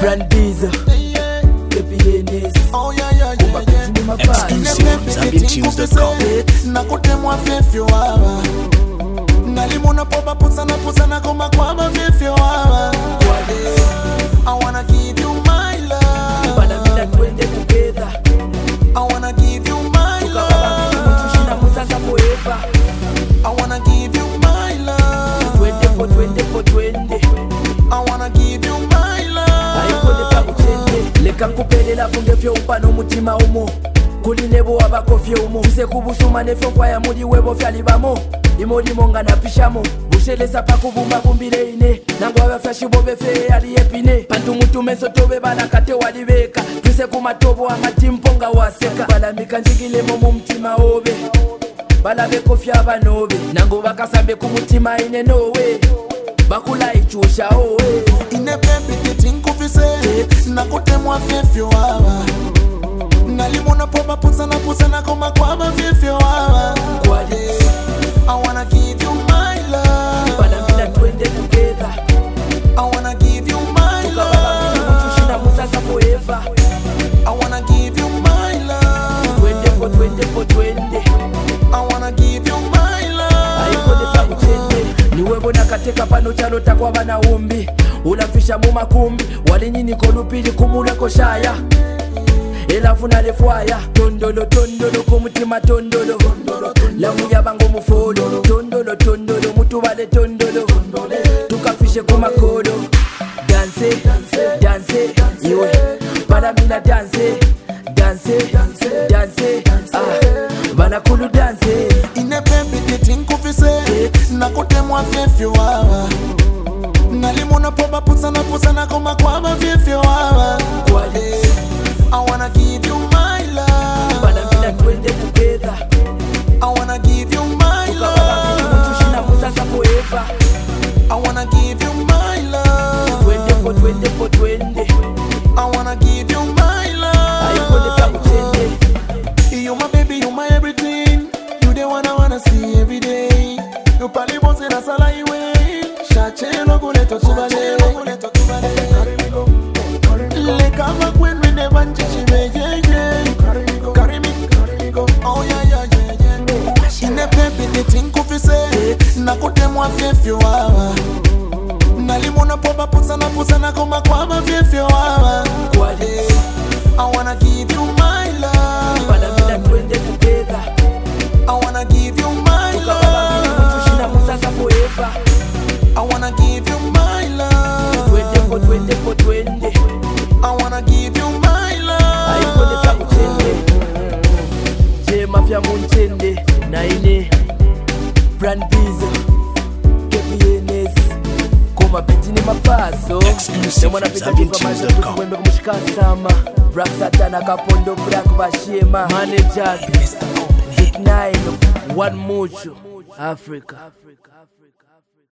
Brand Diesel, KPNS. Oh yeah. Exclusive ZambianTunes.com. Nakutemwa fefyo wawa nalimuna poba pusana koma kwaba fefyo wawa. I wanna give you my love, Bana mina twende together. I wanna give you my love, Tushina muzaza forever. I wanna give you my love, Twende. I wanna give you my love. Ayikonde fakuchende. Leka nkupelela funge fyo upano mutima umo. Kulinebo abakofye umo. Use kubusuma nefyo kwaya muli webo fyalibamo. Imolimo nga napishamo. Busheleza pakubumba bumbire ine. Nangu abafyashi bobe fe ali epine. Pantu mutumeso tobe balakate walibeka. Tuse kumatobo amatimponga waseka. Balamika njigilemo mu mtima obe. Balabe kofya abanobe. Nangu bakasambe kumutima ine nowe. Bakula ichusha owe. Ine baby kitinkufise nakutemwa fefyo wawa nalimuna poba pusana koma kwaba fefyo wawa. I wanna give you my love, Bana mina twende together. I wanna give you my love, Tushina muzaza forever. I wanna give you my love, Twende. I wanna give you my love. Ayikonde fakuchende. Niwebo nakateka pano chalo takwa bana umbi. Ulafisha mu makumbi. Walinyini kolupili kumulako shaya. Elafuna lefwaya. Tondolo kumutima tondolo. Lamu yabango mufolo. Tondolo mutubale tondolo. Tukafishe kumakodo. Dance. Iwe. Palamina dance. Bana kulu dance. Ine baby kitinkufise nakutemwa fefyo wawa nalimuna poba pusana koma kwaba fefyo wawa. I wanna give you my love, Bana mina twende together. I wanna give you my love, Tushina muzaza forever. I wanna give you my love, Twende. I wanna give you my Ayikonde love. fakuchende. You my baby, you my everything. You the one I wanna see every day. You pali bonse na sala iwe. Shachelo kuleto kubale. Le kama kwen we never chichibe. Carry me go. Oh yeah. Ine baby the thing kufise. Nakutemwa fefyo wawa nalimuna poba pusana koma kwaba fefyo wawa. I wanna give you my love, Bana mina twende together. I wanna give you my Tushina love, muzaza forever. I wanna give you my love, Twende. I wanna give you my Ayikonde love. fakuchende. Je mafya munchende. Naine Brand Diesel, KPNS. Koma biti ni mapaso. Exclusive Mwana pita ZambianTunes.com. jiva mwembe kumushikasama. Black Satana kapondo black bashema. Managers Vic 9 One Mucho Africa.